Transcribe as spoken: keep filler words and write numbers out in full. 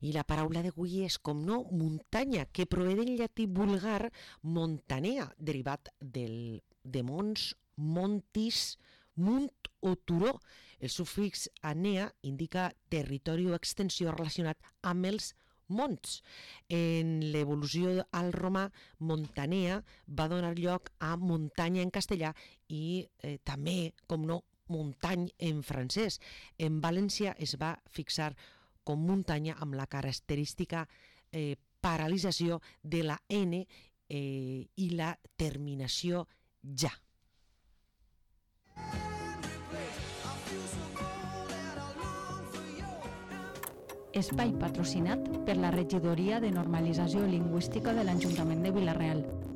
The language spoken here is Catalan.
I la paraula d'avui és, com no, muntanya, que prové del llatí vulgar montanea, derivat del, de mons, montis, munt o turó. El sufix anea indica territori o extensió relacionat amb els monts. En l'evolució al romà, montanea va donar lloc a muntanya en castellà i eh, també, com no, muntany en francès. En valencià es va fixar com muntanya amb la característica eh, paralització de la N eh, i la terminació ja. Espai patrocinat per la Regidoria de Normalització Lingüística de l'Ajuntament de Vila-real.